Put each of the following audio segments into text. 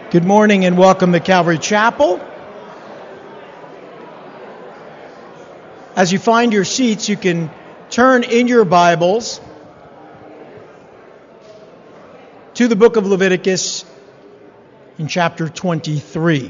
Good morning and welcome to Calvary Chapel. As you find your seats, you can turn in your Bibles to the book of Leviticus in chapter 23.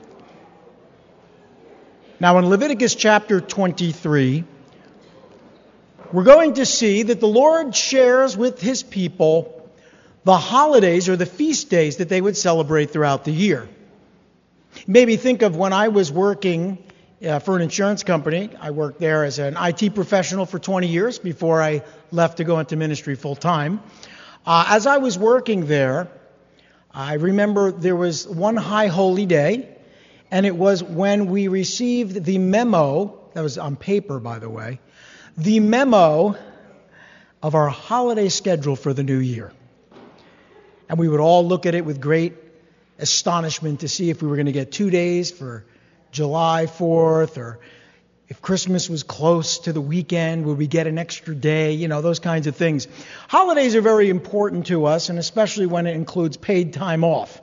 Now in Leviticus chapter 23, we're going to see that the Lord shares with His people the holidays or the feast days that they would celebrate throughout the year. Maybe think of when I was working for an insurance company. I worked there as an IT professional for 20 years before I left to go into ministry full time. As I was working there, I remember there was one high holy day, and it was when we received the memo, that was on paper by the way, the memo of our holiday schedule for the new year. And we would all look at it with great astonishment to see if we were going to get 2 days for July 4th, or if Christmas was close to the weekend, would we get an extra day, those kinds of things. Holidays are very important to us, and especially when it includes paid time off.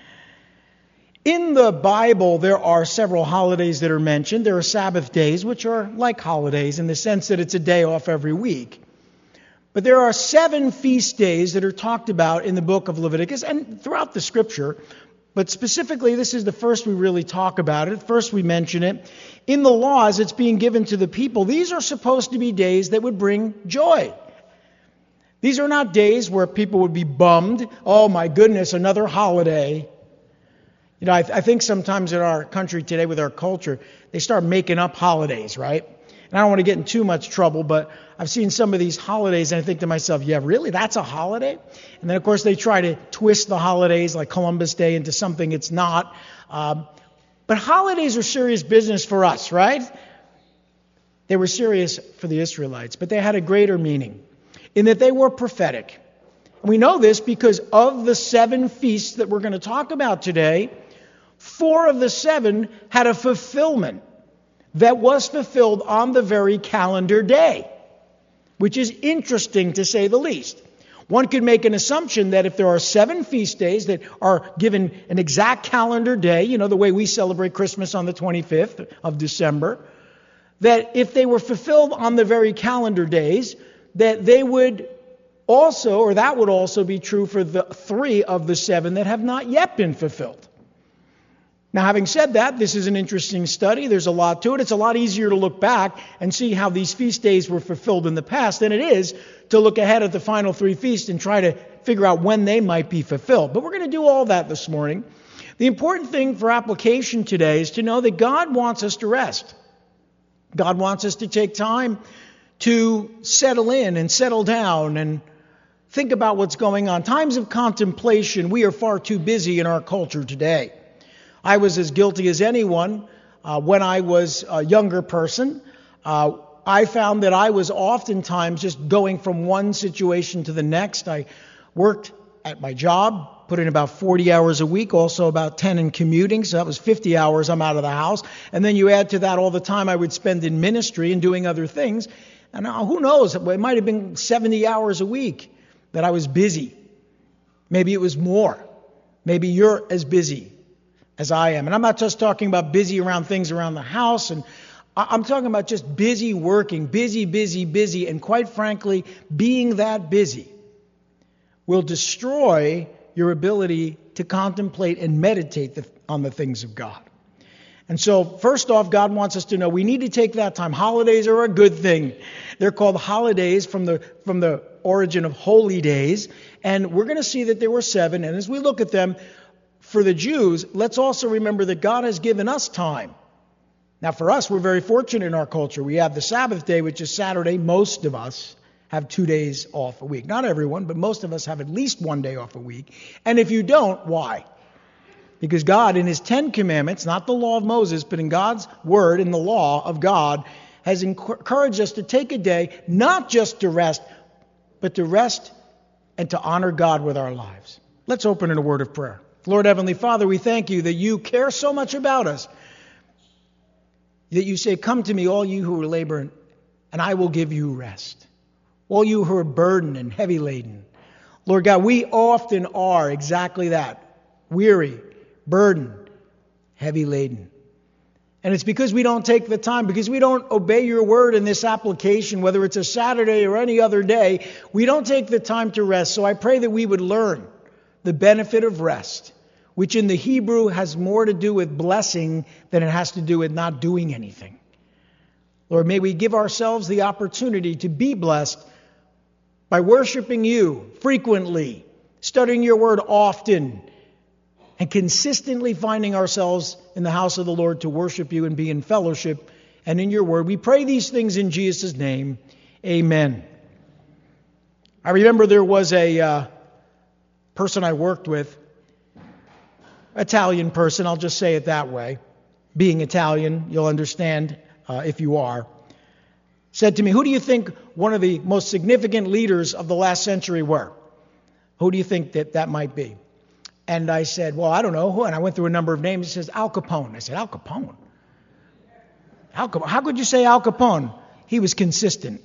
In the Bible, there are several holidays that are mentioned. There are Sabbath days, which are like holidays in the sense that it's a day off every week. But there are 7 feast days that are talked about in the book of Leviticus and throughout the Scripture. But specifically, this is the first we really talk about it. First we mention it. In the laws, it's being given to the people. These are supposed to be days that would bring joy. These are not days where people would be bummed. Oh my goodness, another holiday. I think sometimes in our country today with our culture, they start making up holidays, right? And I don't want to get in too much trouble, but I've seen some of these holidays and I think to myself, yeah, really? That's a holiday? And then, of course, they try to twist the holidays like Columbus Day into something it's not. But holidays are serious business for us, right? They were serious for the Israelites, but they had a greater meaning in that they were prophetic. And we know this because of the 7 feasts that we're going to talk about today, 4 of the 7 had a fulfillment that was fulfilled on the very calendar day, which is interesting to say the least. One could make an assumption that if there are 7 feast days that are given an exact calendar day, the way we celebrate Christmas on the 25th of December, that if they were fulfilled on the very calendar days, that they would also, or that would also be true for the 3 of the 7 that have not yet been fulfilled. Now, having said that, this is an interesting study. There's a lot to it. It's a lot easier to look back and see how these feast days were fulfilled in the past than it is to look ahead at the final 3 feasts and try to figure out when they might be fulfilled. But we're going to do all that this morning. The important thing for application today is to know that God wants us to rest. God wants us to take time to settle in and settle down and think about what's going on. Times of contemplation, we are far too busy in our culture today. I was as guilty as anyone when I was a younger person. I found that I was oftentimes just going from one situation to the next. I worked at my job, put in about 40 hours a week, also about 10 in commuting, so that was 50 hours I'm out of the house. And then you add to that all the time I would spend in ministry and doing other things. And who knows, it might have been 70 hours a week that I was busy. Maybe it was more. Maybe you're as busy as I am. And I'm not just talking about busy around things around the house, and I'm talking about just busy working, busy, and quite frankly, being that busy will destroy your ability to contemplate and meditate on the things of God. And so, first off, God wants us to know we need to take that time. Holidays are a good thing. They're called holidays from the origin of holy days, and we're going to see that there were 7, and as we look at them, for the Jews, let's also remember that God has given us time. Now for us, we're very fortunate in our culture. We have the Sabbath day, which is Saturday. Most of us have 2 days off a week. Not everyone, but most of us have at least 1 day off a week. And if you don't, why? Because God, in His 10 commandments, not the law of Moses, but in God's word, in the law of God, has encouraged us to take a day, not just to rest, but to rest and to honor God with our lives. Let's open in a word of prayer. Lord Heavenly Father, we thank You that You care so much about us, that You say, come to me, all you who are laboring, and I will give you rest. All you who are burdened and heavy laden. Lord God, we often are exactly that, weary burdened, heavy laden. And it's because we don't take the time, because we don't obey your word in this application, whether it's a Saturday or any other day, we don't take the time to rest. So I pray that we would learn the benefit of rest, which in the Hebrew has more to do with blessing than it has to do with not doing anything. Lord, may we give ourselves the opportunity to be blessed by worshiping you frequently, studying your word often, and consistently finding ourselves in the house of the Lord to worship you and be in fellowship and in your word. We pray these things in Jesus' name. Amen. I remember there was a person I worked with, Italian person, I'll just say it that way. Being Italian, you'll understand if you are. Said to me, who do you think one of the most significant leaders of the last century were? Who do you think that might be? And I said, well, I don't know who. And I went through a number of names. He says, Al Capone. I said, Al Capone? Al Capone? How could you say Al Capone? He was consistent.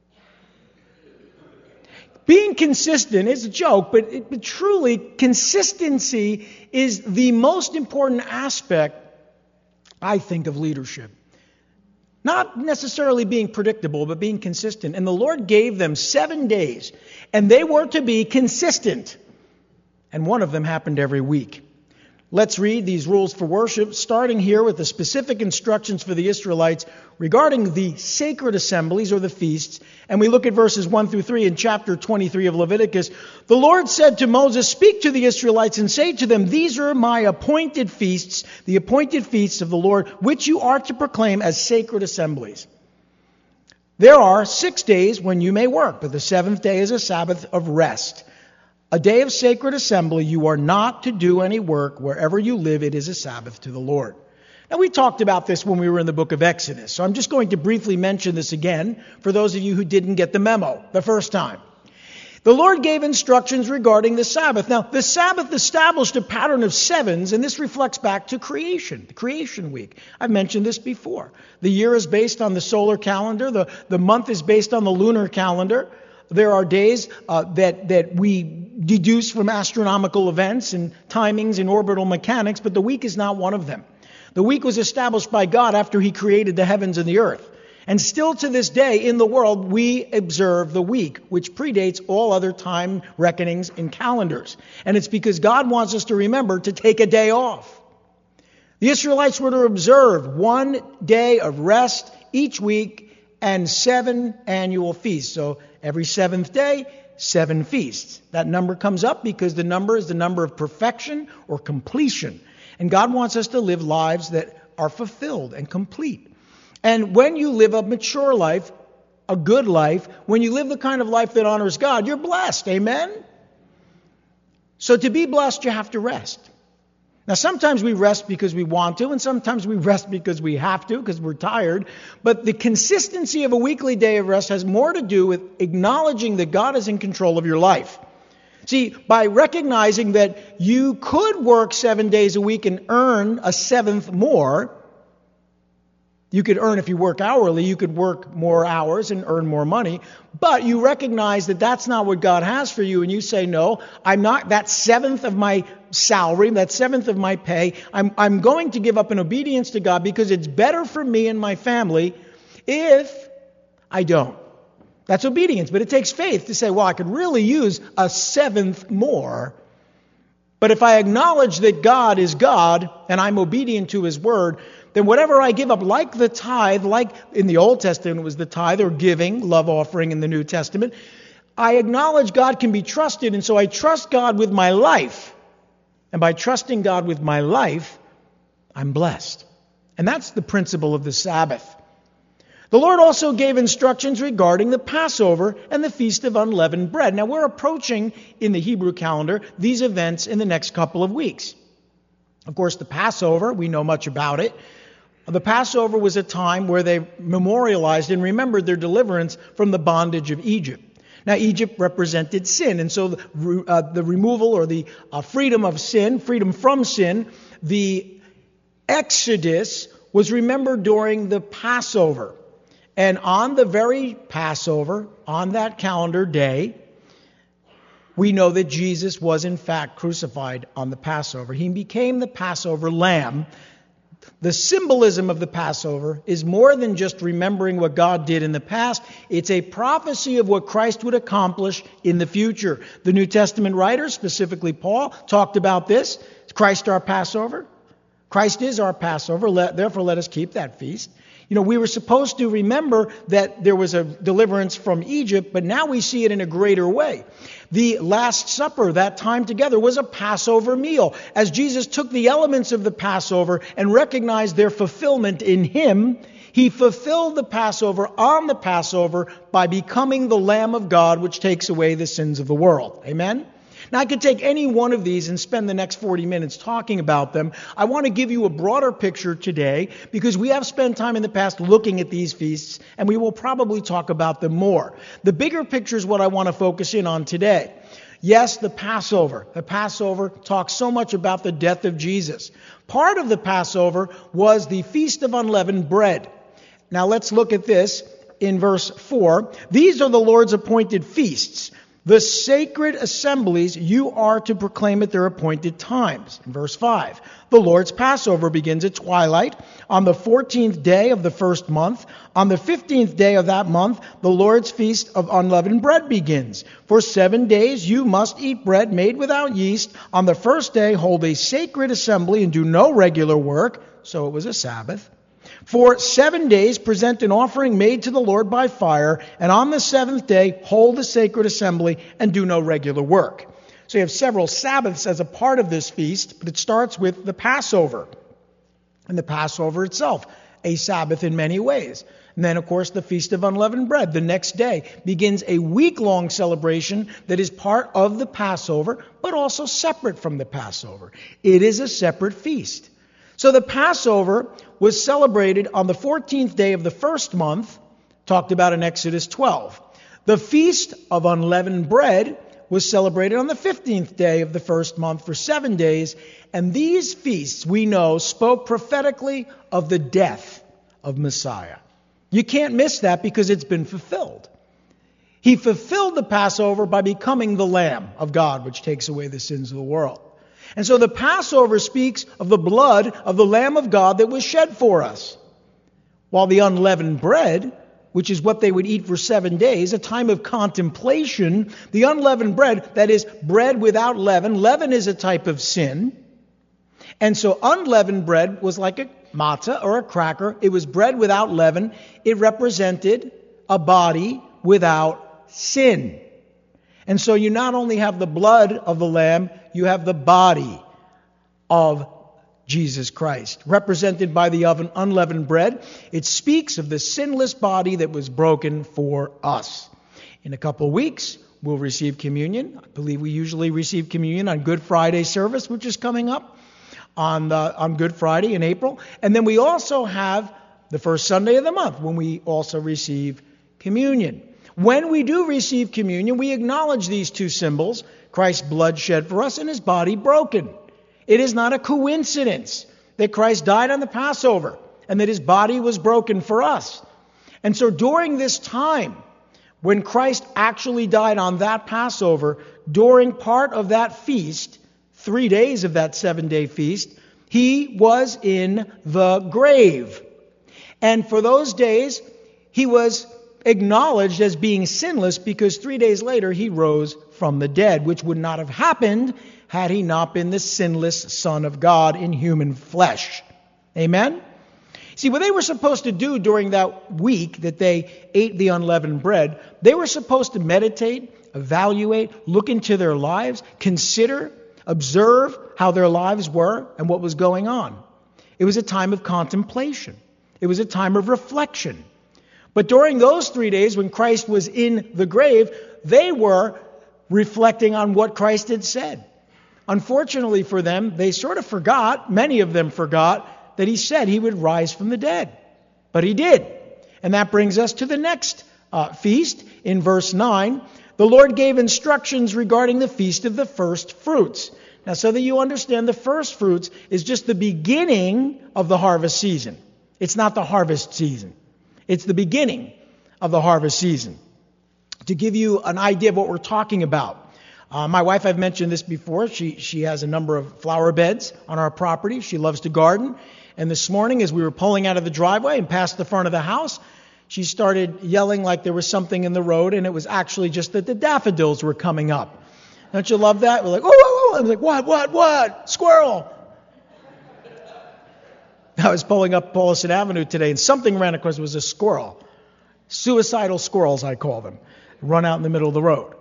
Being consistent is a joke, but truly, consistency is the most important aspect, I think, of leadership. Not necessarily being predictable, but being consistent. And the Lord gave them 7 days, and they were to be consistent. And one of them happened every week. Let's read these rules for worship, starting here with the specific instructions for the Israelites regarding the sacred assemblies or the feasts. And we look at verses 1 through 3 in chapter 23 of Leviticus. The Lord said to Moses, "Speak to the Israelites and say to them, these are my appointed feasts, the appointed feasts of the Lord, which you are to proclaim as sacred assemblies. There are 6 days when you may work, but the seventh day is a Sabbath of rest. A day of sacred assembly, you are not to do any work. Wherever you live, it is a Sabbath to the Lord." Now, we talked about this when we were in the book of Exodus, so I'm just going to briefly mention this again for those of you who didn't get the memo the first time. The Lord gave instructions regarding the Sabbath. Now, the Sabbath established a pattern of sevens, and this reflects back to creation, the creation week. I've mentioned this before. The year is based on the solar calendar. The month is based on the lunar calendar. There are days that we deduce from astronomical events and timings and orbital mechanics, but the week is not one of them. The week was established by God after He created the heavens and the earth. And still to this day in the world, we observe the week, which predates all other time reckonings and calendars. And it's because God wants us to remember to take a day off. The Israelites were to observe 1 day of rest each week and 7 annual feasts. So every seventh day, 7 feasts. That number comes up because the number is the number of perfection or completion. And God wants us to live lives that are fulfilled and complete. And when you live a mature life, a good life, when you live the kind of life that honors God, you're blessed. Amen? So to be blessed, you have to rest. Now, sometimes we rest because we want to, and sometimes we rest because we have to, because we're tired. But the consistency of a weekly day of rest has more to do with acknowledging that God is in control of your life. See, by recognizing that you could work 7 days a week and earn a seventh more, you could earn, if you work hourly, you could work more hours and earn more money. But you recognize that that's not what God has for you. And you say, no, I'm not that seventh of my salary, that seventh of my pay. I'm going to give up in obedience to God because it's better for me and my family if I don't. That's obedience. But it takes faith to say, well, I could really use a seventh more. But if I acknowledge that God is God and I'm obedient to His word, then whatever I give up, like the tithe, like in the Old Testament it was the tithe or giving, love offering in the New Testament, I acknowledge God can be trusted, and so I trust God with my life. And by trusting God with my life, I'm blessed. And that's the principle of the Sabbath. The Lord also gave instructions regarding the Passover and the Feast of Unleavened Bread. Now we're approaching, in the Hebrew calendar, these events in the next couple of weeks. Of course, the Passover, we know much about it. The Passover was a time where they memorialized and remembered their deliverance from the bondage of Egypt. Now, Egypt represented sin, and so the removal or the freedom of sin, freedom from sin, the Exodus was remembered during the Passover. And on the very Passover, on that calendar day, we know that Jesus was in fact crucified on the Passover. He became the Passover lamb. The symbolism of the Passover is more than just remembering what God did in the past. It's a prophecy of what Christ would accomplish in the future. The New Testament writers, specifically Paul, talked about this. Is Christ our Passover? Christ is our Passover. Therefore, let us keep that feast. You know, we were supposed to remember that there was a deliverance from Egypt, but now we see it in a greater way. The Last Supper, that time together, was a Passover meal. As Jesus took the elements of the Passover and recognized their fulfillment in Him, He fulfilled the Passover on the Passover by becoming the Lamb of God, which takes away the sins of the world. Amen? Now, I could take any one of these and spend the next 40 minutes talking about them. I want to give you a broader picture today because we have spent time in the past looking at these feasts, and we will probably talk about them more. The bigger picture is what I want to focus in on today. Yes, the Passover. The Passover talks so much about the death of Jesus. Part of the Passover was the Feast of Unleavened Bread. Now, let's look at this in verse 4. These are the Lord's appointed feasts. The sacred assemblies you are to proclaim at their appointed times. In verse 5, the Lord's Passover begins at twilight on the 14th day of the first month. On the 15th day of that month, the Lord's Feast of Unleavened Bread begins. For 7 days you must eat bread made without yeast. On the first day, hold a sacred assembly and do no regular work. So it was a Sabbath. For 7 days present an offering made to the Lord by fire, and on the seventh day hold a sacred assembly and do no regular work. So you have several Sabbaths as a part of this feast, but it starts with the Passover. And the Passover itself, a Sabbath in many ways. And then, of course, the Feast of Unleavened Bread, the next day, begins a week-long celebration that is part of the Passover, but also separate from the Passover. It is a separate feast. So the Passover was celebrated on the 14th day of the first month, talked about in Exodus 12. The Feast of Unleavened Bread was celebrated on the 15th day of the first month for 7 days. And these feasts, we know, spoke prophetically of the death of Messiah. You can't miss that because it's been fulfilled. He fulfilled the Passover by becoming the Lamb of God, which takes away the sins of the world. And so the Passover speaks of the blood of the Lamb of God that was shed for us. While the unleavened bread, which is what they would eat for 7 days, a time of contemplation, the unleavened bread, that is bread without leaven. Leaven is a type of sin. And so unleavened bread was like a matzah or a cracker. It was bread without leaven. It represented a body without sin. And so you not only have the blood of the Lamb, you have the body of Jesus Christ, represented by the unleavened bread. It speaks of the sinless body that was broken for us. In a couple of weeks, we'll receive communion. I believe we usually receive communion on Good Friday service, which is coming up on Good Friday in April. And then we also have the first Sunday of the month when we also receive communion. When we do receive communion, we acknowledge these two symbols, Christ's blood shed for us and His body broken. It is not a coincidence that Christ died on the Passover and that His body was broken for us. And so during this time, when Christ actually died on that Passover, during part of that feast, 3 days of that 7-day feast, He was in the grave. And for those days, He was acknowledged as being sinless because 3 days later He rose from the dead, which would not have happened had He not been the sinless Son of God in human flesh. Amen? See, what they were supposed to do during that week that they ate the unleavened bread, they were supposed to meditate, evaluate, look into their lives, consider, observe how their lives were and what was going on. It was a time of contemplation. It was a time of reflection. But during those 3 days when Christ was in the grave, they were reflecting on what Christ had said. Unfortunately for them, they sort of forgot, many of them forgot, that He said He would rise from the dead. But He did. And that brings us to the next feast in verse 9. The Lord gave instructions regarding the feast of the first fruits. Now, so that you understand, the first fruits is just the beginning of the harvest season. It's not the harvest season. It's the beginning of the harvest season. To give you an idea of what we're talking about, My wife, I've mentioned this before, she has a number of flower beds on our property. She loves to garden. And this morning, as we were pulling out of the driveway and past the front of the house, she started yelling like there was something in the road, and it was actually just that the daffodils were coming up. Don't you love that? We're like, oh, I was like, what? Squirrel. I was pulling up Paulison Avenue today, and something ran across. It was a squirrel. Suicidal squirrels, I call them. Run out in the middle of the road.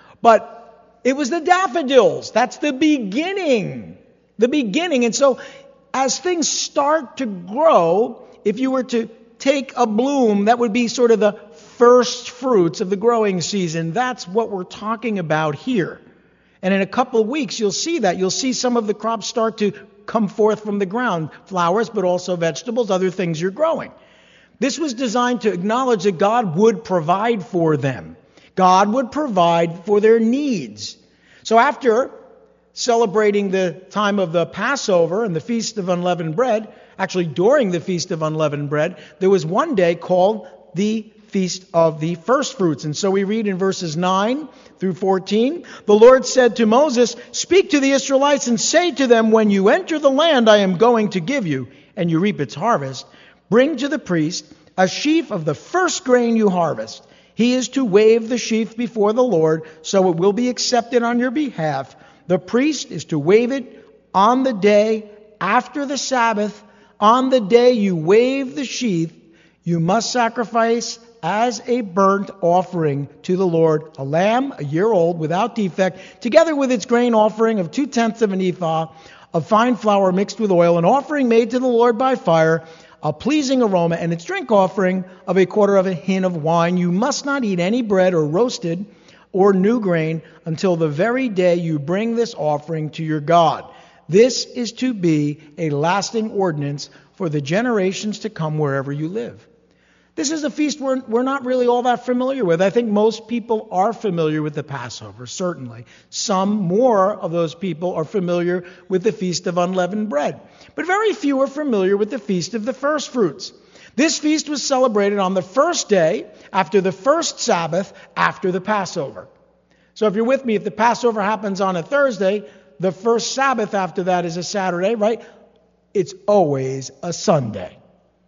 But it was the daffodils. That's the beginning. The beginning. And so as things start to grow, if you were to take a bloom, that would be sort of the first fruits of the growing season. That's what we're talking about here. And in a couple of weeks, you'll see that. You'll see some of the crops start to come forth from the ground. Flowers, but also vegetables, other things you're growing. This was designed to acknowledge that God would provide for them. God would provide for their needs. So after celebrating the time of the Passover and the Feast of Unleavened Bread, actually during the Feast of Unleavened Bread, there was one day called the Feast of the First Fruits. And so we read in verses 9 through 14, the Lord said to Moses, "Speak to the Israelites and say to them, when you enter the land I am going to give you, and you reap its harvest, bring to the priest a sheaf of the first grain you harvest. He is to wave the sheaf before the Lord, so it will be accepted on your behalf. The priest is to wave it on the day after the Sabbath. On the day you wave the sheaf, you must sacrifice as a burnt offering to the Lord a lamb, a year old, without defect, together with its grain offering of 2/10 of an ephah of fine flour mixed with oil, an offering made to the Lord by fire, a pleasing aroma, and its drink offering of 1/4 of a hin of wine. You must not eat any bread or roasted or new grain until the very day you bring this offering to your God. This is to be a lasting ordinance for the generations to come wherever you live." This is a feast we're not really all that familiar with. I think most people are familiar with the Passover, certainly. Some more of those people are familiar with the Feast of Unleavened Bread. But very few are familiar with the Feast of the First Fruits. This feast was celebrated on the first day after the first Sabbath after the Passover. So if you're with me, if the Passover happens on a Thursday, the first Sabbath after that is a Saturday, right? It's always a Sunday.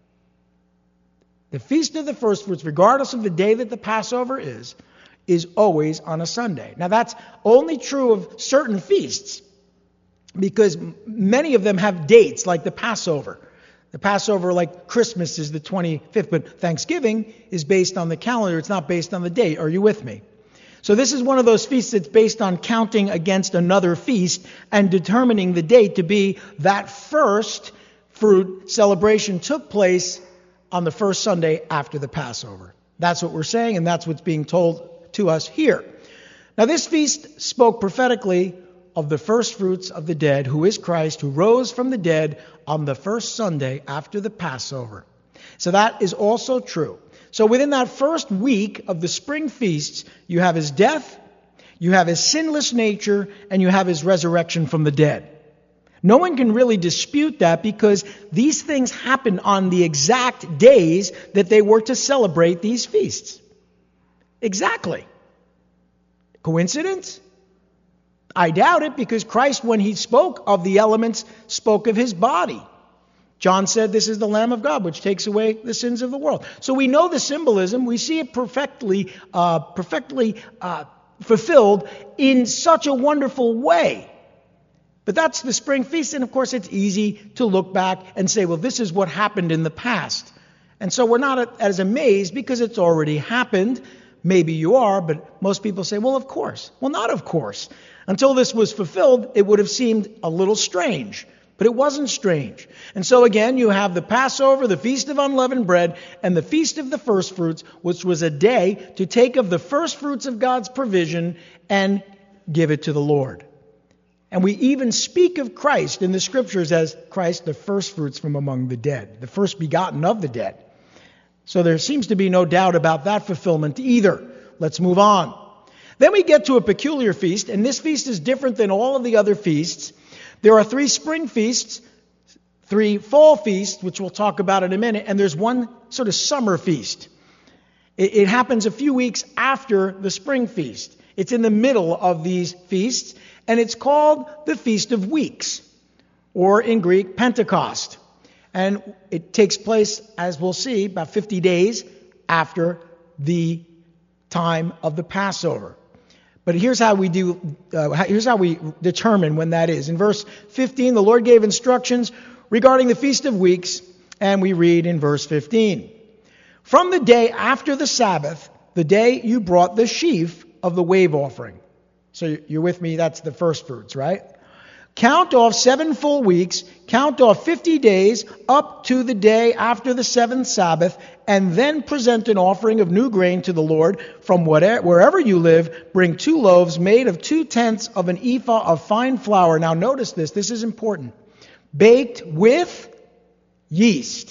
The Feast of the First Fruits, regardless of the day that the Passover is always on a Sunday. Now that's only true of certain feasts, because many of them have dates, like the Passover. The Passover, like Christmas, is the 25th, but Thanksgiving is based on the calendar. It's not based on the date. Are you with me? So this is one of those feasts that's based on counting against another feast and determining the date to be that first fruit celebration took place on the first Sunday after the Passover. That's what we're saying, and that's what's being told to us here. Now this feast spoke prophetically of the first fruits of the dead, who is Christ, who rose from the dead on the first Sunday after the Passover. So that is also true. So within that first week of the spring feasts, you have his death, you have his sinless nature, and you have his resurrection from the dead. No one can really dispute that, because these things happened on the exact days that they were to celebrate these feasts. Exactly. Coincidence? I doubt it, because Christ, when he spoke of the elements, spoke of his body. John said, "This is the Lamb of God, which takes away the sins of the world." So we know the symbolism. We see it perfectly fulfilled in such a wonderful way. But that's the spring feast, and of course it's easy to look back and say, well, this is what happened in the past. And so we're not as amazed because it's already happened. Maybe you are, but most people say, well, of course. Well, not of course. Until this was fulfilled, it would have seemed a little strange. But it wasn't strange. And so again, you have the Passover, the Feast of Unleavened Bread, and the Feast of the First Fruits, which was a day to take of the first fruits of God's provision and give it to the Lord. And we even speak of Christ in the Scriptures as Christ, the first fruits from among the dead, the first begotten of the dead. So there seems to be no doubt about that fulfillment either. Let's move on. Then we get to a peculiar feast, and this feast is different than all of the other feasts. There are 3 spring feasts, 3 fall feasts, which we'll talk about in a minute, and there's one sort of summer feast. It happens a few weeks after the spring feast. It's in the middle of these feasts, and it's called the Feast of Weeks, or in Greek, Pentecost. And it takes place, as we'll see, about 50 days after the time of the Passover. But here's how we determine when that is. In verse 15, the Lord gave instructions regarding the Feast of Weeks, and we read in verse 15. From the day after the Sabbath, the day you brought the sheaf of the wave offering. So you're with me, that's the first fruits, right? Count off 7 full weeks, count off 50 days up to the day after the 7th Sabbath, and then present an offering of new grain to the Lord from wherever you live. Bring 2 loaves made of 2/10 of an ephah of fine flour. Now notice this is important. Baked with yeast.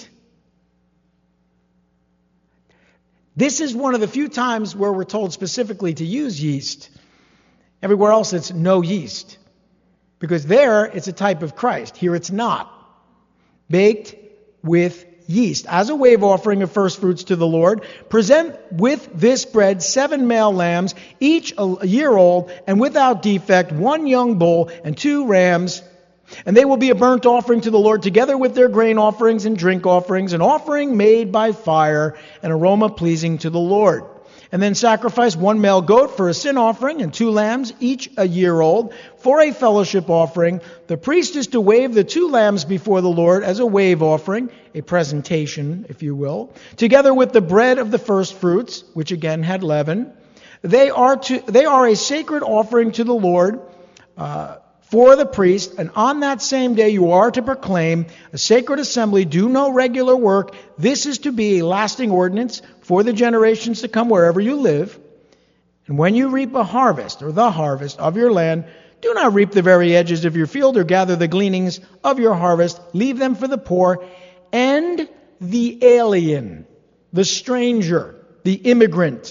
This is one of the few times where we're told specifically to use yeast. Everywhere else it's no yeast. Because there, it's a type of Christ. Here, it's not. Baked with yeast. As a wave offering of first fruits to the Lord, present with this bread 7 male lambs, each a year old, and without defect, 1 young bull and 2 rams. And they will be a burnt offering to the Lord, together with their grain offerings and drink offerings, an offering made by fire, an aroma pleasing to the Lord. And then sacrifice 1 male goat for a sin offering and 2 lambs, each a year old, for a fellowship offering. The priest is to wave the 2 lambs before the Lord as a wave offering, a presentation, if you will, together with the bread of the first fruits, which again had leaven. They are a sacred offering to the Lord for the priest, and on that same day you are to proclaim a sacred assembly, do no regular work. This is to be a lasting ordinance for the generations to come wherever you live. And when you reap a harvest, or the harvest of your land, do not reap the very edges of your field or gather the gleanings of your harvest. Leave them for the poor and the alien, the stranger, the immigrant.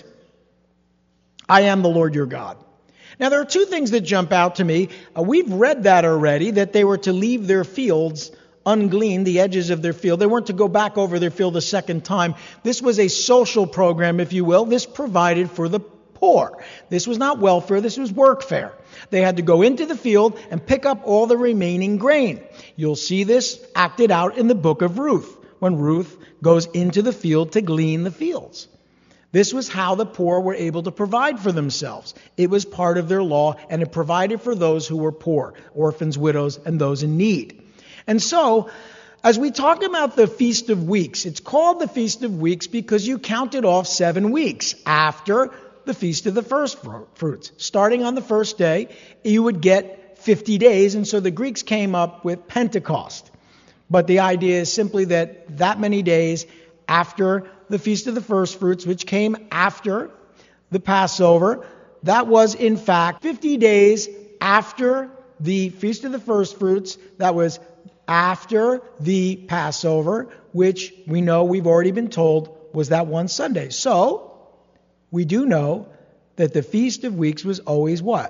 I am the Lord your God. Now, there are 2 things that jump out to me. We've read that already, that they were to leave their fields ungleaned, the edges of their field. They weren't to go back over their field a second time. This was a social program, if you will. This provided for the poor. This was not welfare, this was workfare. They had to go into the field and pick up all the remaining grain. You'll see this acted out in the book of Ruth, when Ruth goes into the field to glean the fields. This was how the poor were able to provide for themselves. It was part of their law, and it provided for those who were poor, orphans, widows, and those in need. And so, as we talk about the Feast of Weeks, it's called the Feast of Weeks because you counted off 7 weeks after the Feast of the First Fruits. Starting on the first day, you would get 50 days, and so the Greeks came up with Pentecost. But the idea is simply that many days after the Feast of the First Fruits, which came after the Passover, that was in fact 50 days after the Feast of the First Fruits. That was after the Passover, which we know we've already been told was that one Sunday. So, we do know that the Feast of Weeks was always what?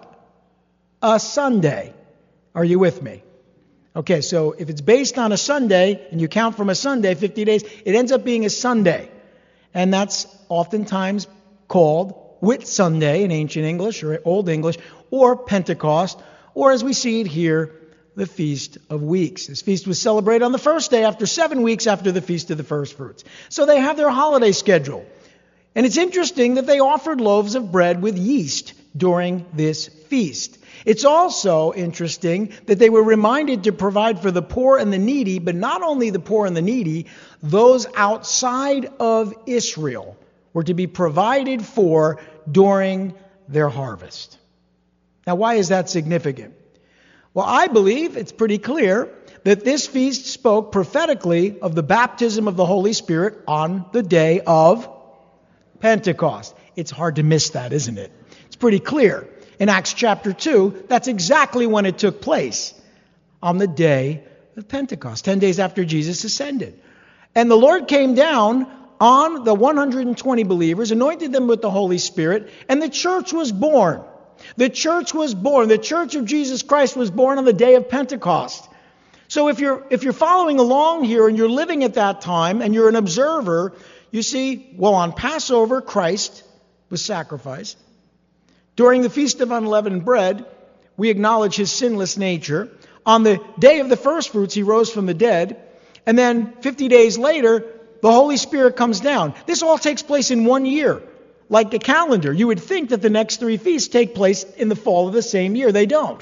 A Sunday. Are you with me? Okay, so if it's based on a Sunday, and you count from a Sunday, 50 days, it ends up being a Sunday. And that's oftentimes called Whit Sunday in ancient English or Old English, or Pentecost, or as we see it here, the Feast of Weeks. This feast was celebrated on the first day after 7 weeks after the Feast of the First Fruits. So they have their holiday schedule. And it's interesting that they offered loaves of bread with yeast during this feast. It's also interesting that they were reminded to provide for the poor and the needy, but not only the poor and the needy, those outside of Israel were to be provided for during their harvest. Now, why is that significant? Well, I believe it's pretty clear that this feast spoke prophetically of the baptism of the Holy Spirit on the day of Pentecost. It's hard to miss that, isn't it? It's pretty clear. In Acts chapter 2, that's exactly when it took place, on the day of Pentecost, 10 days after Jesus ascended. And the Lord came down on the 120 believers, anointed them with the Holy Spirit, and the church was born. The church was born. The church of Jesus Christ was born on the day of Pentecost. So if you're following along here and you're living at that time and you're an observer, you see, well, on Passover, Christ was sacrificed. During the Feast of Unleavened Bread, we acknowledge his sinless nature. On the day of the first fruits, he rose from the dead. And then 50 days later, the Holy Spirit comes down. This all takes place in 1 year, like a calendar. You would think that the next 3 feasts take place in the fall of the same year. They don't,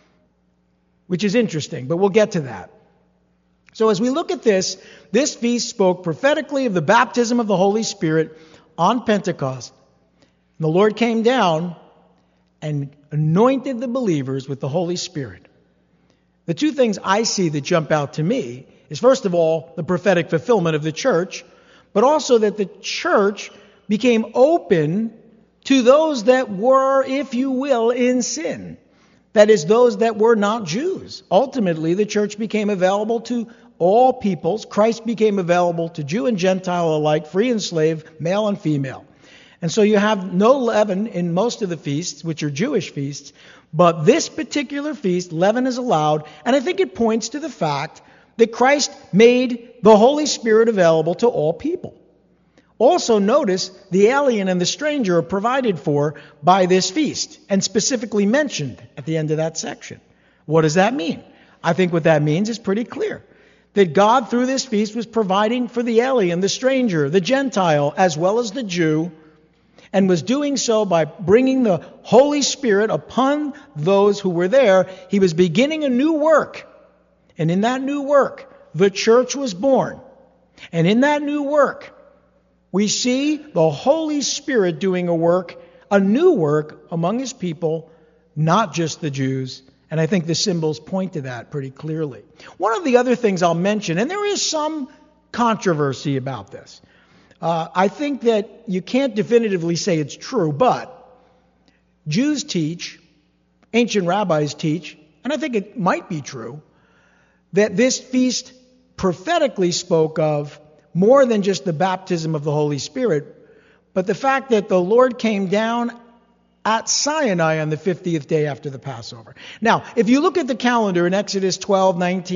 which is interesting, but we'll get to that. So as we look at this feast spoke prophetically of the baptism of the Holy Spirit on Pentecost. The Lord came down and anointed the believers with the Holy Spirit. The two things I see that jump out to me is, first of all, the prophetic fulfillment of the church, but also that the church became open to those that were, if you will, in sin. That is, those that were not Jews. Ultimately, the church became available to all peoples. Christ became available to Jew and Gentile alike, free and slave, male and female. And so you have no leaven in most of the feasts, which are Jewish feasts, but this particular feast, leaven is allowed, and I think it points to the fact that Christ made the Holy Spirit available to all people. Also notice the alien and the stranger are provided for by this feast and specifically mentioned at the end of that section. What does that mean? I think what that means is pretty clear. That God through this feast was providing for the alien, the stranger, the Gentile, as well as the Jew, and was doing so by bringing the Holy Spirit upon those who were there. He was beginning a new work. And in that new work, the church was born. And in that new work, we see the Holy Spirit doing a new work among his people, not just the Jews. And I think the symbols point to that pretty clearly. One of the other things I'll mention, and there is some controversy about this. I think that you can't definitively say it's true, but Jews teach, ancient rabbis teach, and I think it might be true, that this feast prophetically spoke of more than just the baptism of the Holy Spirit, but the fact that the Lord came down at Sinai on the 50th day after the Passover. Now, if you look at the calendar in Exodus 12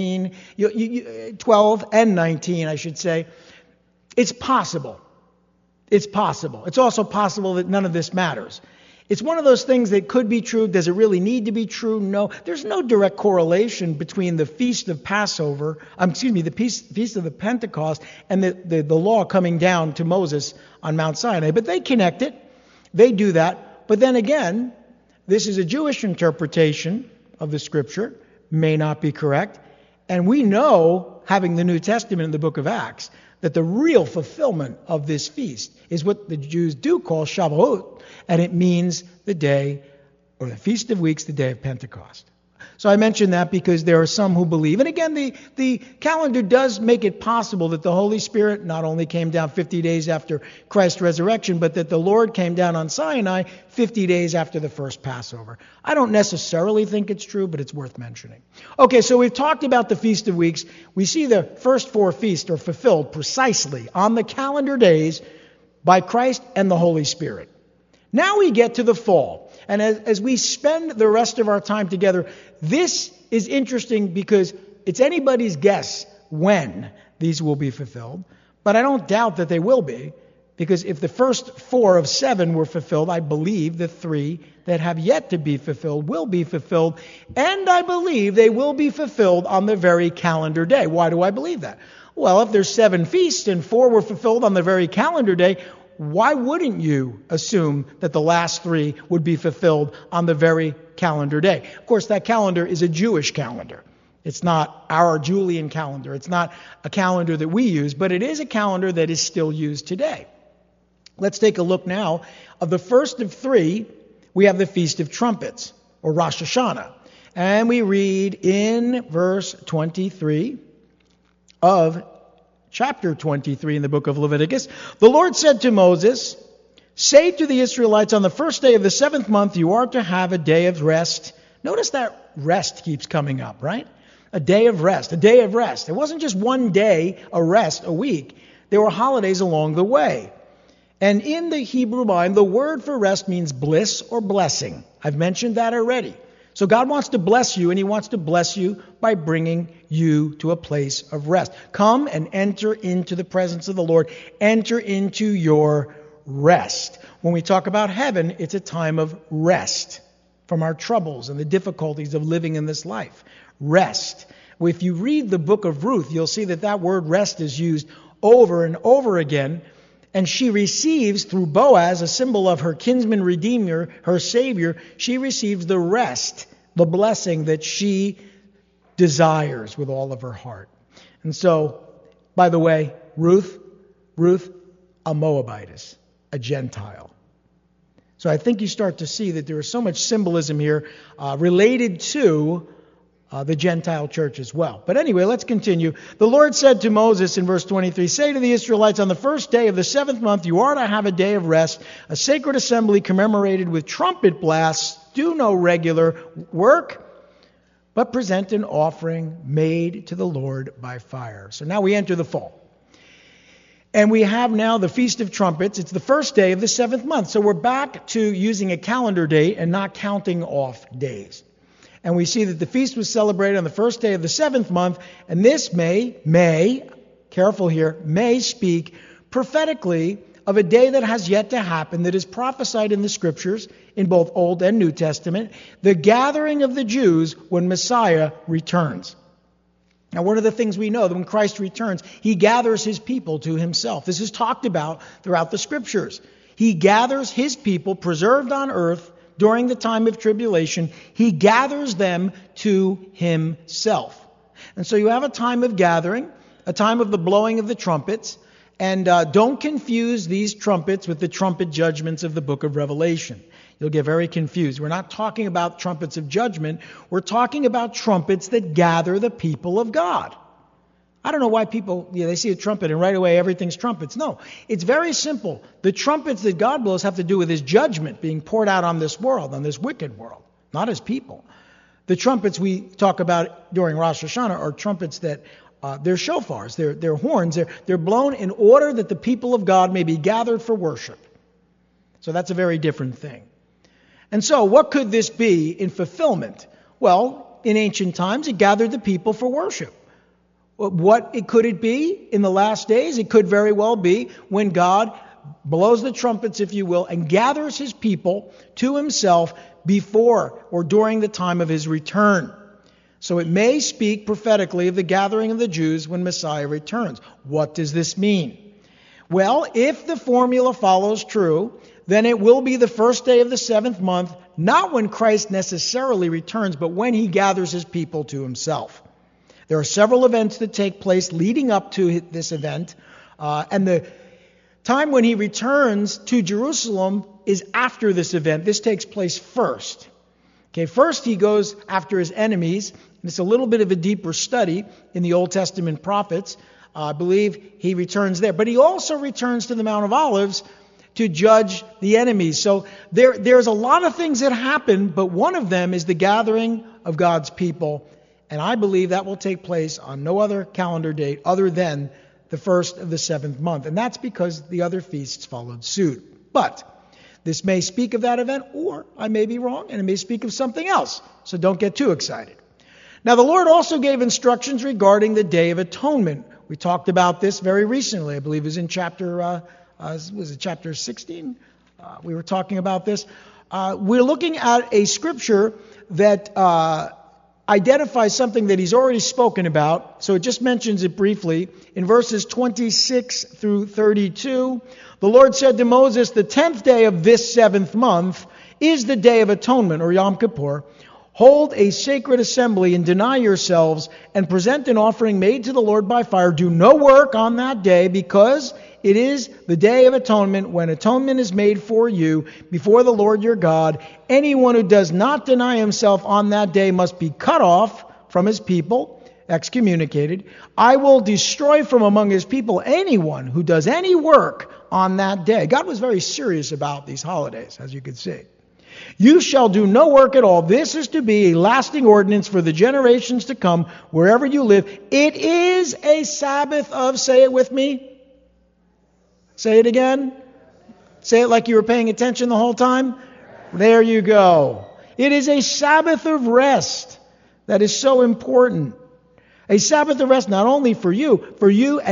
and 19, I should say, it's possible. It's possible. It's also possible that none of this matters. It's one of those things that could be true. Does it really need to be true? No. There's no direct correlation between the Feast of Passover, the Feast of the Pentecost, and the law coming down to Moses on Mount Sinai. But they connect it. They do that. But then again, this is a Jewish interpretation of the Scripture. May not be correct. And we know, having the New Testament in the book of Acts, that the real fulfillment of this feast is what the Jews do call Shavuot, and it means the day, or the Feast of Weeks, the day of Pentecost. So I mention that because there are some who believe, and again, the calendar does make it possible that the Holy Spirit not only came down 50 days after Christ's resurrection, but that the Lord came down on Sinai 50 days after the first Passover. I don't necessarily think it's true, but it's worth mentioning. Okay, so we've talked about the Feast of Weeks. We see the first 4 feasts are fulfilled precisely on the calendar days by Christ and the Holy Spirit. Now we get to the fall. And as we spend the rest of our time together, this is interesting because it's anybody's guess when these will be fulfilled. But I don't doubt that they will be, because if the first 4 of 7 were fulfilled, I believe the 3 that have yet to be fulfilled will be fulfilled. And I believe they will be fulfilled on the very calendar day. Why do I believe that? Well, if there's 7 feasts and 4 were fulfilled on the very calendar day, why wouldn't you assume that the last 3 would be fulfilled on the very calendar day? Of course, that calendar is a Jewish calendar. It's not our Julian calendar. It's not a calendar that we use, but it is a calendar that is still used today. Let's take a look now. Of the first of 3, we have the Feast of Trumpets, or Rosh Hashanah. And we read in verse 23 of chapter 23 in the book of Leviticus, the Lord said to Moses, "Say to the Israelites, on the first day of the 7th month, you are to have a day of rest." Notice that rest keeps coming up, right? A day of rest, a day of rest. It wasn't just one day, a rest, a week. There were holidays along the way. And in the Hebrew mind, the word for rest means bliss or blessing. I've mentioned that already. So God wants to bless you, and he wants to bless you by bringing you to a place of rest. Come and enter into the presence of the Lord. Enter into your rest. when we talk about heaven, it's a time of rest from our troubles and the difficulties of living in this life. Rest. If you read the book of Ruth, you'll see that word rest is used over and over again. And she receives, through Boaz, a symbol of her kinsman redeemer, her Savior, she receives the rest, the blessing that she desires with all of her heart. And so, by the way, Ruth, a Moabitess, a Gentile. So I think you start to see that there is so much symbolism here related to the Gentile church as well. But anyway, let's continue. The Lord said to Moses in verse 23, "Say to the Israelites, on the first day of the 7th month, you are to have a day of rest, a sacred assembly commemorated with trumpet blasts. Do no regular work, but present an offering made to the Lord by fire." So now we enter the fall. And we have now the Feast of Trumpets. It's the first day of the 7th month. So we're back to using a calendar date and not counting off days. And we see that the feast was celebrated on the first day of the 7th month. And this may, careful here, may speak prophetically of a day that has yet to happen, that is prophesied in the Scriptures, in both Old and New Testament, the gathering of the Jews when Messiah returns. Now, one of the things we know, that when Christ returns, He gathers His people to Himself. This is talked about throughout the Scriptures. He gathers His people preserved on earth during the time of tribulation. He gathers them to Himself. And so you have a time of gathering, a time of the blowing of the trumpets, and don't confuse these trumpets with the trumpet judgments of the book of Revelation. You'll get very confused. We're not talking about trumpets of judgment. We're talking about trumpets that gather the people of God. I don't know why people, they see a trumpet and right away everything's trumpets. No, it's very simple. The trumpets that God blows have to do with His judgment being poured out on this world, on this wicked world, not His people. The trumpets we talk about during Rosh Hashanah are trumpets that they're shofars, they're horns. They're blown in order that the people of God may be gathered for worship. So that's a very different thing. And so what could this be in fulfillment? Well, in ancient times, it gathered the people for worship. Could it be in the last days? It could very well be when God blows the trumpets, if you will, and gathers His people to Himself before or during the time of His return. So it may speak prophetically of the gathering of the Jews when Messiah returns. What does this mean? Well, if the formula follows true, then it will be the first day of the 7th month, not when Christ necessarily returns, but when He gathers His people to Himself. There are several events that take place leading up to this event, and the time when He returns to Jerusalem is after this event. This takes place first. Okay, first He goes after His enemies, and it's a little bit of a deeper study in the Old Testament prophets. I believe He returns there. But He also returns to the Mount of Olives to judge the enemies. So there's a lot of things that happen, but one of them is the gathering of God's people. And I believe that will take place on no other calendar date other than the first of the 7th month. And that's because the other feasts followed suit. But this may speak of that event, or I may be wrong, and it may speak of something else. So don't get too excited. Now, the Lord also gave instructions regarding the Day of Atonement. We talked about this very recently. I believe it was in chapter 16? We were talking about this. We're looking at a scripture that identifies something that He's already spoken about. So it just mentions it briefly. In verses 26 through 32, the Lord said to Moses, "The 10th day of this 7th month is the Day of Atonement, or Yom Kippur. Hold a sacred assembly and deny yourselves and present an offering made to the Lord by fire. Do no work on that day, because it is the Day of Atonement, when atonement is made for you before the Lord your God. Anyone who does not deny himself on that day must be cut off from his people," excommunicated. "I will destroy from among his people anyone who does any work on that day." God was very serious about these holidays, as you can see. "You shall do no work at all. This is to be a lasting ordinance for the generations to come, wherever you live. It is a Sabbath of," say it with me. Say it again. Say it like you were paying attention the whole time. There you go. It is a Sabbath of rest. That is so important. A Sabbath of rest not only for you and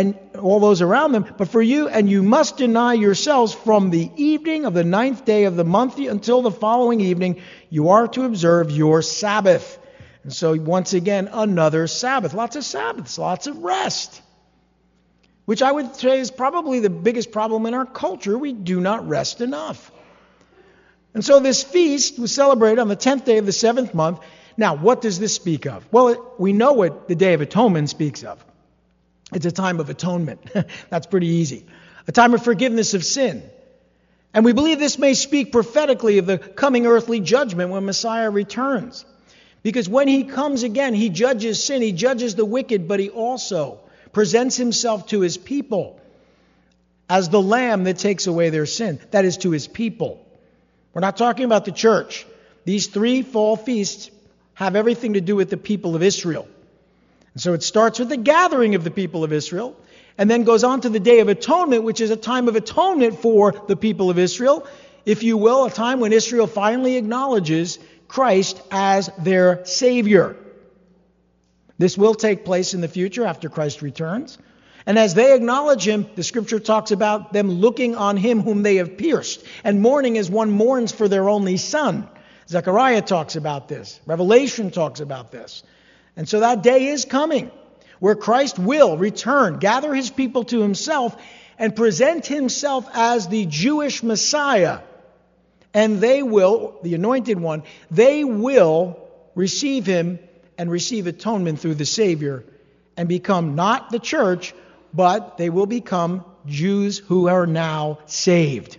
all those around them, but for you, and you must deny yourselves from the evening of the 9th day of the month until the following evening. You are to observe your Sabbath. And so once again, another Sabbath. Lots of Sabbaths, lots of rest. Which I would say is probably the biggest problem in our culture. We do not rest enough. And so this feast was celebrated on the 10th day of the 7th month. Now, what does this speak of? Well, we know what the Day of Atonement speaks of. It's a time of atonement. That's pretty easy. A time of forgiveness of sin. And we believe this may speak prophetically of the coming earthly judgment when Messiah returns. Because when he comes again, he judges sin, he judges the wicked, but he also presents himself to his people as the lamb that takes away their sin. That is, to his people. We're not talking about the church. These 3 fall feasts have everything to do with the people of Israel. And so it starts with the gathering of the people of Israel, and then goes on to the Day of Atonement, which is a time of atonement for the people of Israel, if you will, a time when Israel finally acknowledges Christ as their Savior. This will take place in the future after Christ returns. And as they acknowledge him, the scripture talks about them looking on him whom they have pierced, and mourning as one mourns for their only son. Zechariah talks about this. Revelation talks about this. And so that day is coming where Christ will return, gather his people to himself, and present himself as the Jewish Messiah. And they will, the anointed one, they will receive him and receive atonement through the Savior and become not the church, but they will become Jews who are now saved.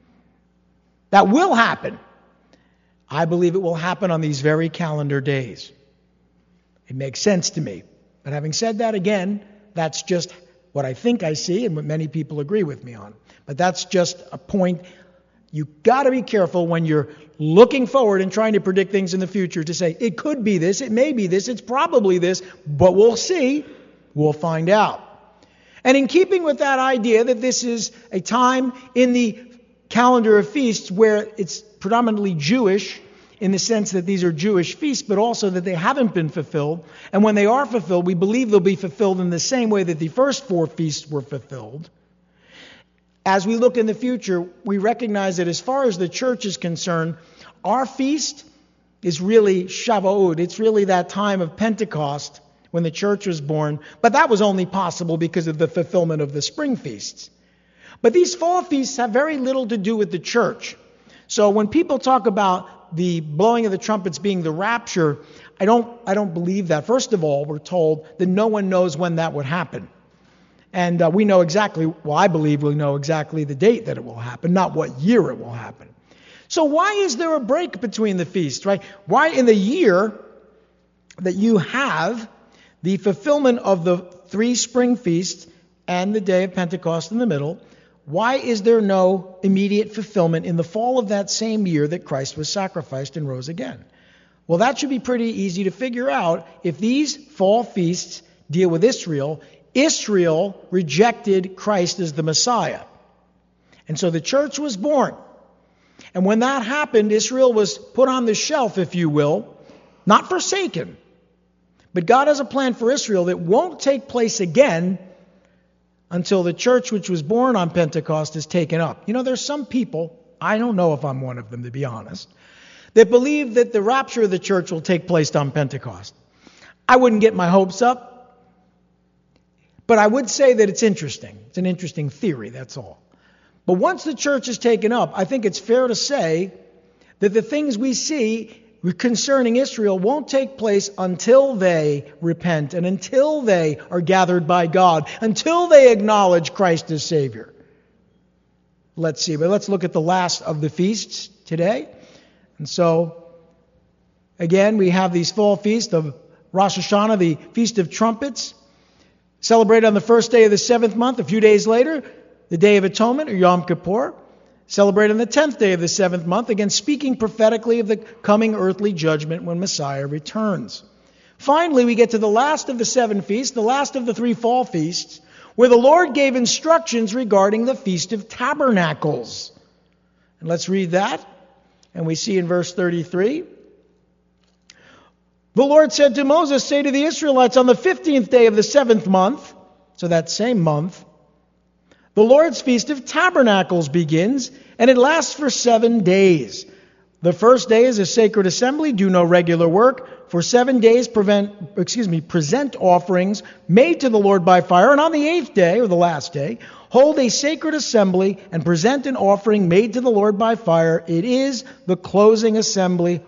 That will happen. I believe it will happen on these very calendar days. It makes sense to me. But having said that, again, that's just what I think I see and what many people agree with me on. But that's just a point. You've got to be careful when you're looking forward and trying to predict things in the future to say, it could be this, it may be this, it's probably this, but we'll see, we'll find out. And in keeping with that idea that this is a time in the calendar of feasts where it's predominantly Jewish, in the sense that these are Jewish feasts, but also that they haven't been fulfilled. And when they are fulfilled, we believe they'll be fulfilled in the same way that the first 4 feasts were fulfilled. As we look in the future, we recognize that as far as the church is concerned, our feast is really Shavuot. It's really that time of Pentecost when the church was born. But that was only possible because of the fulfillment of the spring feasts. But these fall feasts have very little to do with the church. So when people talk about the blowing of the trumpets being the rapture, I don't believe that. First of all, we're told that no one knows when that would happen. And we know exactly, well, I believe we know exactly the date that it will happen, not what year it will happen. So why is there a break between the feasts, right? Why in the year that you have the fulfillment of the 3 spring feasts and the day of Pentecost in the middle, why is there no immediate fulfillment in the fall of that same year that Christ was sacrificed and rose again? Well, that should be pretty easy to figure out. If these fall feasts deal with Israel, Israel rejected Christ as the Messiah. And so the church was born. And when that happened, Israel was put on the shelf, if you will, not forsaken. But God has a plan for Israel that won't take place again until the church which was born on Pentecost is taken up. You know, there's some people, I don't know if I'm one of them to be honest, that believe that the rapture of the church will take place on Pentecost. I wouldn't get my hopes up, but I would say that it's interesting. It's an interesting theory, that's all. But once the church is taken up, I think it's fair to say that the things we see concerning Israel won't take place until they repent and until they are gathered by God, until they acknowledge Christ as Savior. Let's see, but let's look at the last of the feasts today. And so, again, we have these fall feasts of Rosh Hashanah, the Feast of Trumpets, celebrated on the first day of the 7th month. A few days later, the Day of Atonement, or Yom Kippur, celebrated on the 10th day of the 7th month, again speaking prophetically of the coming earthly judgment when Messiah returns. Finally, we get to the last of the 7 feasts, the last of the 3 fall feasts, where the Lord gave instructions regarding the Feast of Tabernacles. And let's read that. And we see in verse 33, the Lord said to Moses, say to the Israelites, on the 15th day of the 7th month, so that same month, The Lord's Feast of Tabernacles begins, and it lasts for 7 days. The first day is a sacred assembly. Do no regular work. For 7 days, present offerings made to the Lord by fire. And on the 8th day, or the last day, hold a sacred assembly and present an offering made to the Lord by fire. It is the closing assembly.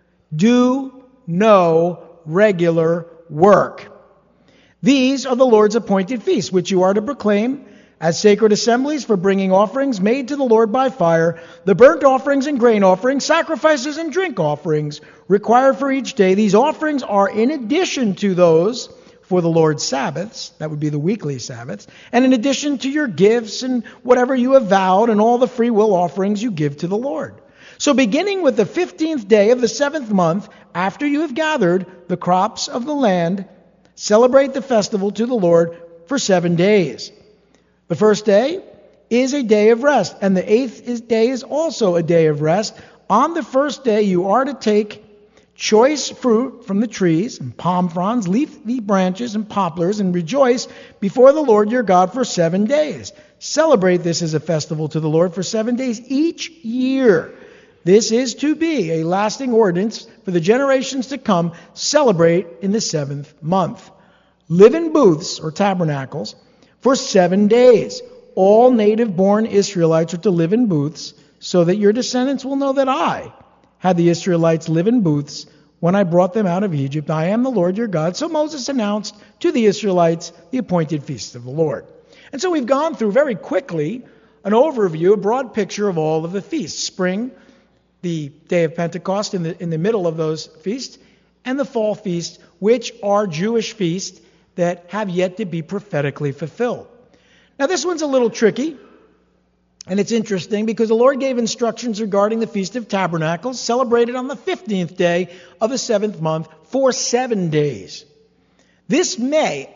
Do no regular work. These are the Lord's appointed feasts, which you are to proclaim as sacred assemblies for bringing offerings made to the Lord by fire, the burnt offerings and grain offerings, sacrifices and drink offerings required for each day. These offerings are in addition to those for the Lord's Sabbaths, that would be the weekly Sabbaths, and in addition to your gifts and whatever you have vowed and all the free will offerings you give to the Lord. So beginning with the 15th day of the 7th month, after you have gathered the crops of the land, celebrate the festival to the Lord for 7 days. The first day is a day of rest, and the 8th day is also a day of rest. On the first day, you are to take choice fruit from the trees, and palm fronds, leafy branches, and poplars, and rejoice before the Lord your God for 7 days. Celebrate this as a festival to the Lord for 7 days each year. This is to be a lasting ordinance for the generations to come. Celebrate in the 7th month. Live in booths or tabernacles for 7 days. All native-born Israelites are to live in booths, so that your descendants will know that I had the Israelites live in booths when I brought them out of Egypt. I am the Lord your God. So Moses announced to the Israelites the appointed feasts of the Lord. And so we've gone through very quickly an overview, a broad picture of all of the feasts. Spring, the day of Pentecost in the middle of those feasts, and the fall feast, which are Jewish feasts that have yet to be prophetically fulfilled. Now this one's a little tricky, and it's interesting because the Lord gave instructions regarding the Feast of Tabernacles, celebrated on the 15th day of the 7th month for 7 days. This may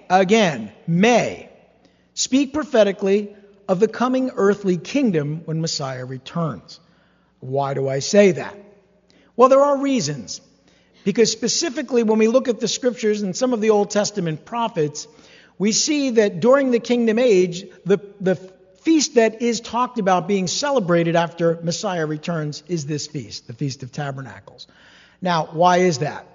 speak prophetically of the coming earthly kingdom when Messiah returns. Why do I say that? Well, there are reasons. Because specifically when we look at the scriptures and some of the Old Testament prophets, we see that during the kingdom age, the feast that is talked about being celebrated after Messiah returns is this feast, the Feast of Tabernacles. Now, why is that?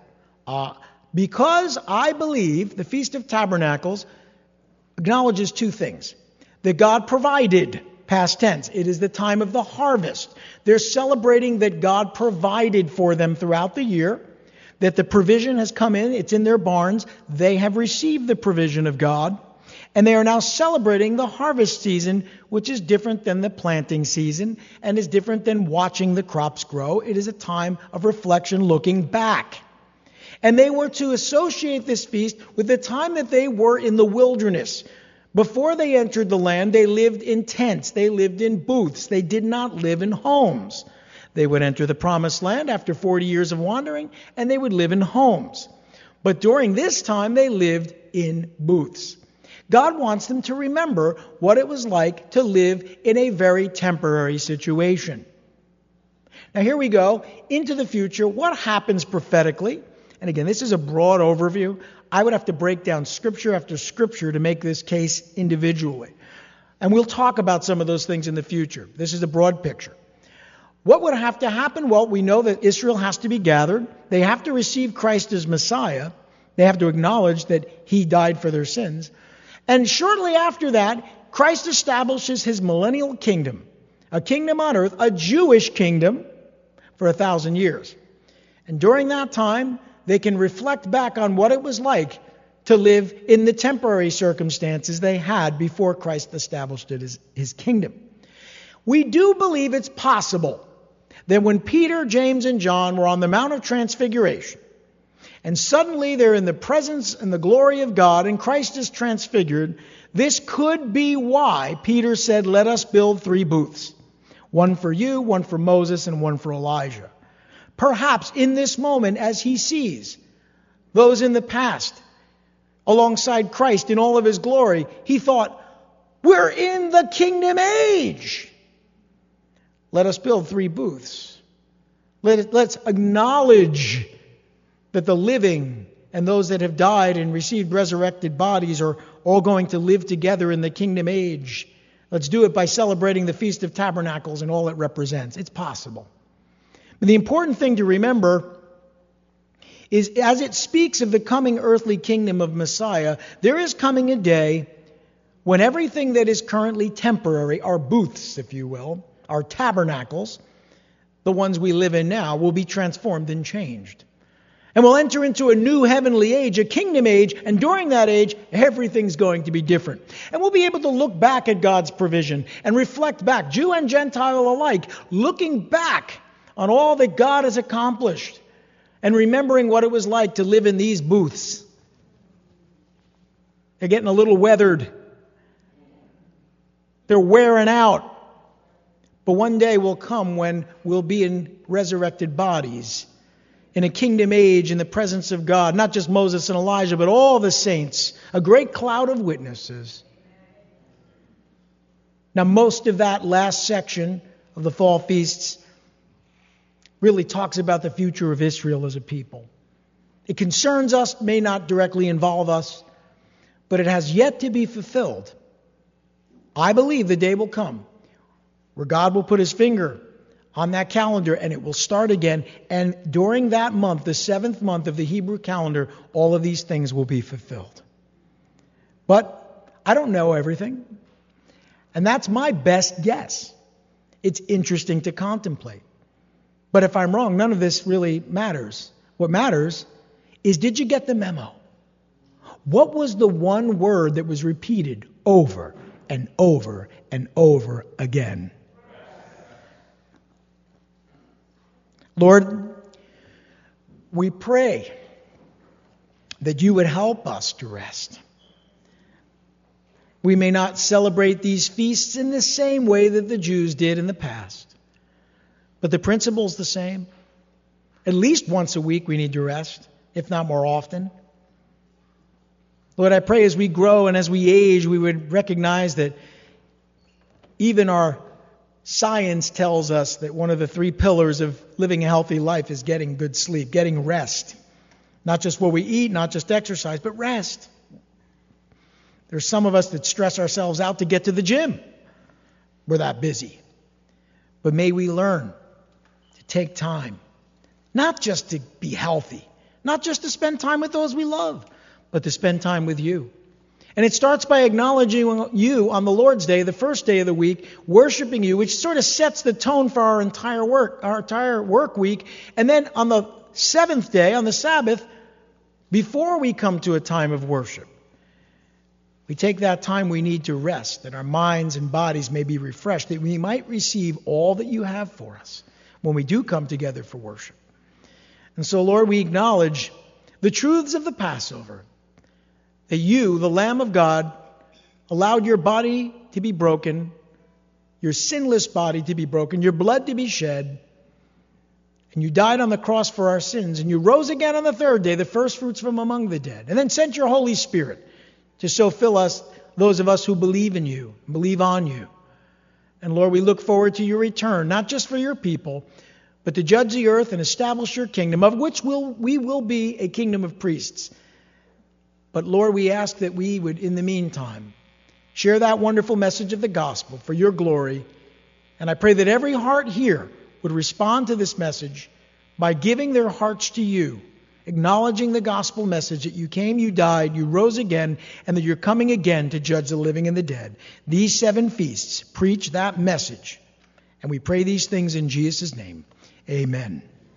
Because I believe the Feast of Tabernacles acknowledges two things. That God provided, past tense. It is the time of the harvest. They're celebrating that God provided for them throughout the year, that the provision has come in, it's in their barns, they have received the provision of God, and they are now celebrating the harvest season, which is different than the planting season, and is different than watching the crops grow. It is a time of reflection looking back. And they were to associate this feast with the time that they were in the wilderness. Before they entered the land, they lived in tents, they lived in booths, they did not live in homes. They would enter the promised land after 40 years of wandering, and they would live in homes. But during this time, they lived in booths. God wants them to remember what it was like to live in a very temporary situation. Now here we go into the future. What happens prophetically? And again, this is a broad overview. I would have to break down scripture after scripture to make this case individually. And we'll talk about some of those things in the future. This is a broad picture. What would have to happen? Well, we know that Israel has to be gathered. They have to receive Christ as Messiah. They have to acknowledge that He died for their sins. And shortly after that, Christ establishes His millennial kingdom, a kingdom on earth, a Jewish kingdom for 1,000 years. And during that time, they can reflect back on what it was like to live in the temporary circumstances they had before Christ established it as His kingdom. We do believe it's possible that when Peter, James, and John were on the Mount of Transfiguration, and suddenly they're in the presence and the glory of God, and Christ is transfigured, this could be why Peter said, "Let us build 3 booths. One for you, one for Moses, and one for Elijah." Perhaps in this moment, as he sees those in the past alongside Christ in all of His glory, he thought, we're in the kingdom age. Let us build 3 booths. Let's acknowledge that the living and those that have died and received resurrected bodies are all going to live together in the kingdom age. Let's do it by celebrating the Feast of Tabernacles and all it represents. It's possible. But the important thing to remember is, as it speaks of the coming earthly kingdom of Messiah, there is coming a day when everything that is currently temporary, our booths, if you will, our tabernacles, the ones we live in now, will be transformed and changed. And we'll enter into a new heavenly age, a kingdom age, and during that age, everything's going to be different. And we'll be able to look back at God's provision and reflect back, Jew and Gentile alike, looking back on all that God has accomplished and remembering what it was like to live in these booths. They're getting a little weathered. They're wearing out. But one day will come when we'll be in resurrected bodies, in a kingdom age in the presence of God, not just Moses and Elijah, but all the saints, a great cloud of witnesses. Now, most of that last section of the fall feasts really talks about the future of Israel as a people. It concerns us, may not directly involve us, but it has yet to be fulfilled. I believe the day will come where God will put his finger on that calendar and it will start again. And during that month, the 7th month of the Hebrew calendar, all of these things will be fulfilled. But I don't know everything. And that's my best guess. It's interesting to contemplate. But if I'm wrong, none of this really matters. What matters is, did you get the memo? What was the one word that was repeated over and over and over again? Lord, we pray that you would help us to rest. We may not celebrate these feasts in the same way that the Jews did in the past, but the principle's the same. At least once a week we need to rest, if not more often. Lord, I pray as we grow and as we age, we would recognize that even our science tells us that one of the 3 pillars of living a healthy life is getting good sleep, getting rest. Not just what we eat, not just exercise, but rest. There's some of us that stress ourselves out to get to the gym. We're that busy. But may we learn to take time, not just to be healthy, not just to spend time with those we love, but to spend time with you. And it starts by acknowledging you on the Lord's Day, the first day of the week, worshiping you, which sort of sets the tone for our entire work week. And then on the 7th day, on the Sabbath, before we come to a time of worship, we take that time we need to rest, that our minds and bodies may be refreshed, that we might receive all that you have for us when we do come together for worship. And so, Lord, we acknowledge the truths of the Passover, that you, the Lamb of God, allowed your body to be broken, your sinless body to be broken, your blood to be shed, and you died on the cross for our sins, and you rose again on the 3rd day, the first fruits from among the dead, and then sent your Holy Spirit to so fill us, those of us who believe in you, believe on you. And Lord, we look forward to your return, not just for your people, but to judge the earth and establish your kingdom, of which we will be a kingdom of priests. But Lord, we ask that we would, in the meantime, share that wonderful message of the gospel for your glory. And I pray that every heart here would respond to this message by giving their hearts to you, acknowledging the gospel message that you came, you died, you rose again, and that you're coming again to judge the living and the dead. These 7 feasts preach that message. And we pray these things in Jesus' name. Amen.